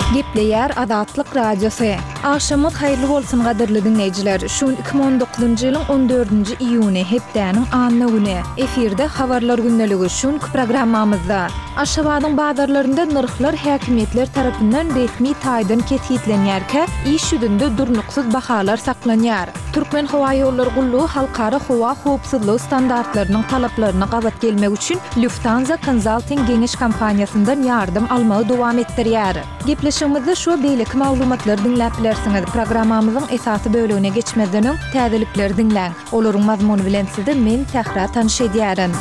Gepleyer Azatlyk Radiosu. Akşamyz haýyrly bolsun gaderli dinleýijiler. Şun 2019-njy ýylyň 14-nji iýuny hepdäniň anny güni. Efirde habarlar günneligi şun programmamyzda. Aşgabatyň bazarlarynda narhlar häkimetler tarapyndan resmi taýdan kesitlenýärkä, iş ýüzünde durnuksuz bahalar saklanýar. Türkmen Hawa ýolları gullugy halkara hawa howpsuzlygy standartlarynyň talaplaryna gabat gelmek üçin Lufthansa Consulting geňiş kompaniýasyndan ýardym almagy dowam etdirýär. Gepleşigimizde şu beýleki maglumatlary dinläp bilersiňiz. Programmamyzyň esasy bölügine geçmeden öň täzelikleri dinläň. Olaryň mazmuny bilen sizde men tähra tanyş edýärin.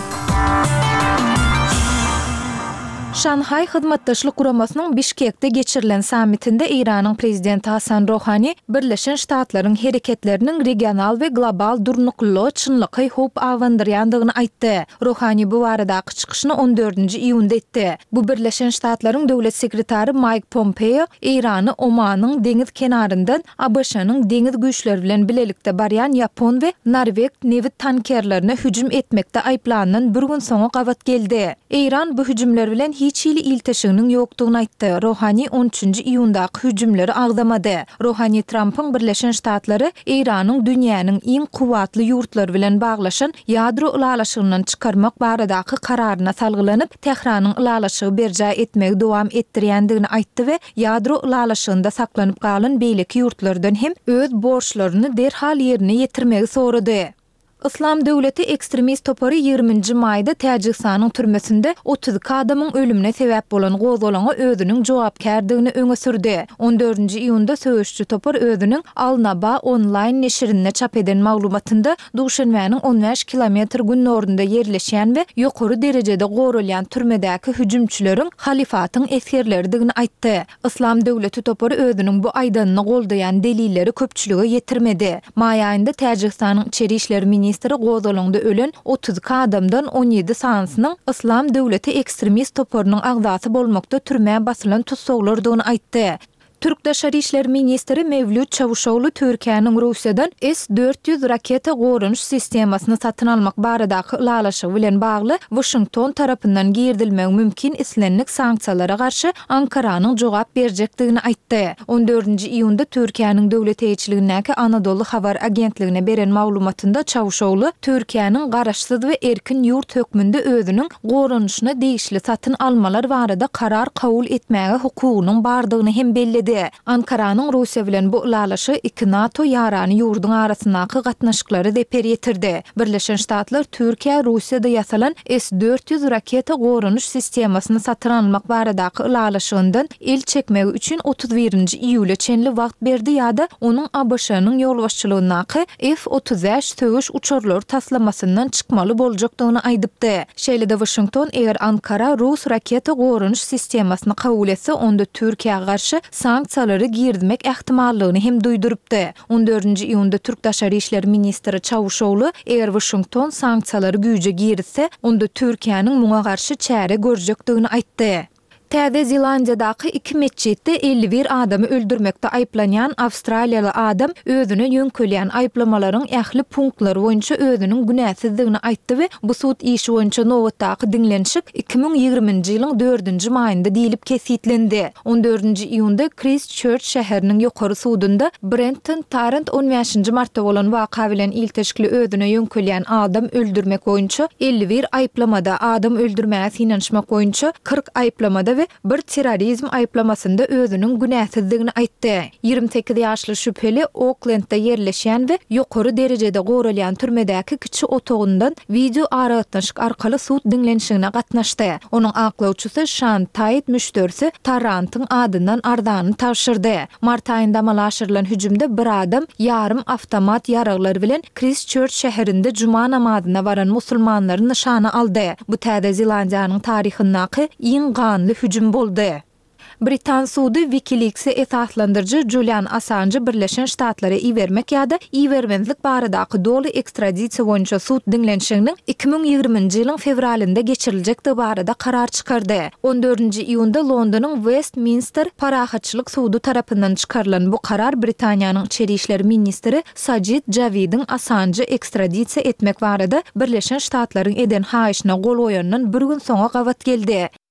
Şanhay Hyzmatdaşlyk Guramasynyň Bişkekde geçirilen sammitinde İranyň prezidenti Hasan Rohani Birleşen Ştatlaryň hereketleriniň regional we global durnuklugy çynlyky hop awandyrýandygyny aýtdy. Rohani bu baradaky çykyşyny 14-nji iýunda etdi. Bu Birleşen Ştatlaryň döwlet sekretary Mike Pompeo İrany Omanyň deňiz kenaryndan ABŞ-nyň deňiz güýçleri bilen bilelikde barýan Yapon we Norweg newit tankerlerine hüjüm etmekde aýplanylan bir gün soňra gabat geldi. İran bu hüjümler bilen hiç ili ilteşiginiň ýokdugyny aýtdy. Rohani 13-nji iýundaky hüjümleri agdamady. Rohani Trumpyň Birleşen Ştatlary İranyň dünýäniň iň kuwatly ýurtlary bilen baglaşan ýadro ulalaşygynyň çykarmak baradaky kararyna salgylanyp, Tehranyň ulalaşygy berja etmegi dowam etdirýändigini aýtdy we ýadro ulalaşygynda saklanyp galan beýleki ýurtlardan hem öz borçlaryny derhal ýerine ýetirmegi sorady. İslam döwleti ekstremist topary 20-nji maýda Täjikistanyň türmesinde 32 adamyň ölümine sebäp bolan gozalana özüniň jogapkärdigini öňe sürdi. 14-nji iýunda söýüşçi topar özüniň Al-Naba online neşirine çap eden maglumatynda Duşanbäniň 15 kilometr günnorunda yerleşýän we ýokary derejede gorulýan türmedäki hüjümçileriň halifatyň eskerlerdigini aýtdy. İslam döwleti topary özüniň bu aýdanyny goldaýan delilleri köpçüligi ýetirmedi. Maý aýynda Täjikistanyň içeri işleri ministri Gozalonda ölen 32 adamdan 17 sansynyň İslam döwleti ekstremist toparynyň agdasy bolmakda türmäge basylan tutsaglardygyny aýtdy. Türkdaşary işler ministri Mevlüt Çavuşoğlu Türkiýanyň Russiýadan S-400 raketa gorunuş sistemasyny satyn almak baradaky ulalaşygy bilen bagly Washington tarapyndan girdilmegi mümkin islenlik sanksiýalara garşy Ankaranyň jogap berjekdigini aýtdy. 14-nji iýunda Türkiýanyň döwlet eýçiligindäki Anadolu habar agentligine beren maglumatynda Çavuşoğlu Türkiýanyň garaşsyz we erkin ýurt hökmünde özüniň gorunuşyna degişli satyn almalar barada karar kabul etmäge hukugynyň bardygyny hem belledi. Ankaranyň Russiýa bilen bu ulalaşy iki NATO ýarany ýurdun arasyndaky gatnaşyklary deper ýetirdi. Birleşen Ştatlar Türkiýa Russiýada ýasalan S-400 raketa gorunuş sistemasyny satyn almak baradaky ulalaşygyndan el çekmegi üçin 31-nji iýule çenli wagt berdi ýa-da onuň ABŞ-nyň ýolbaşçylygynaky F-35 sögüş uçurlary taslamasyndan çykmaly boljakdygyny aýdypdy. Şeýle-de Washington eger Ankara Rus raketa gorunuş sistemasyny kabul etse, onda Türkiýe garşy sanksiýalary girdmek ähtimallygyny hem duýdurypdy. 14-nji iýunda Türkdaşary işler ministri Çavuşoğlu eger Washington sanksiýalary güýje girse, onda Türkiýanyň muňa garşy çäre görjekdigini aýtdy. Täze Zelandiýadaky 2 mesçitde 51 adamy öldürmekde aýplanýan Awstraliýaly adam özüne ýönkelýän aýplamalaryň ähli punktlary boýunça özüniň günäsizdigini aýtdy we bu sud işi boýunça nowatdaky diňlenşik 2020-nji ýylyň 4-nji maýynda diýilip kesitlendi. 14-nji iýunda Christchurch şäheriniň ýokary sudunda Brenton Tarrant 15-nji martda bolan waka bilen ilteşikli özüne ýönkelýän adam öldürmek boýunça 51 aýplamada, adam öldürmäge sinanşmak boýunça 40 aýplamada we bir terrorizm aýplamasynda özüniň günäsizdigini aýtdy. 28 ýaşly şüpheli Oaklandda yerleşýän we ýokary derejede gorulýan türmedäki kiçi otogundan video aragatnaşyk arkaly sud diňlenşigine gatnaşdy. Onuň aklawçysy Sean Tait müşterisi Tarrantyň adyndan ardany tapşyrdy. Mart aýynda aşyrylan hüjümde bir adam ýarym awtomat ýaraglary bilen Christchurch şäherinde juma namazyna baran musulmanlary nyşana aldy. Bu Täze Zelandiýanyň taryhyndaky iň ganly hüjüm boldy. Britan sudy WikiLeaks'e esaslandyrjy Julian Assange Birleşen Ştatlary iýermek ýa-da iýermezlik baradaky doly ekstradisiýa boýunça sud diňlenşiginiň 2020-nji ýylyň fevralynda geçiriljekdi barada karar çykardy. 14-nji iýunda Londonyň Westminster parahatçylyk sudy tarapyndan çykarylan bu karar Britaniýanyň içeri işleri ministri Sajid Javid'in Assange ekstradisiýa etmek barada Birleşen Ştatlaryň eden haýyşyna gol goýanyndan bir gün soňra gabat geldi.